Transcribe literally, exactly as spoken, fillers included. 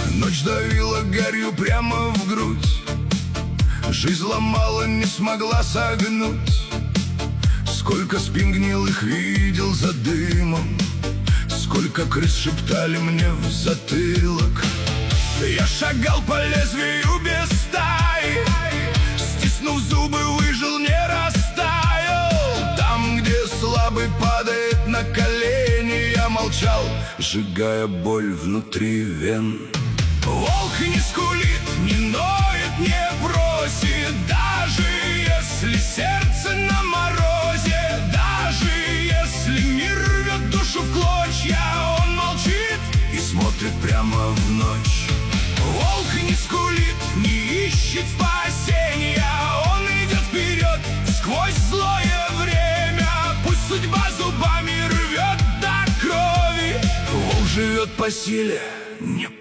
Ночь давила гарью прямо в грудь, жизнь ломала, не смогла согнуть. Сколько спин гнилых видел за дымом, сколько крыс шептали мне в затылок. Я шагал по лезвию без стаи, стиснув зубы, выжил, не растаял. Там, где слабый падает на колени, я молчал, сжигая боль внутри вен. Волк не скулит, не ноет, не просит, даже если сердце на морозе, даже если мир рвет душу в клочья, он молчит и смотрит прямо в ночь. Волк не скулит, не ищет спасения, он идет вперед сквозь злое время. Пусть судьба зубами рвет до крови, волк живет по силе, не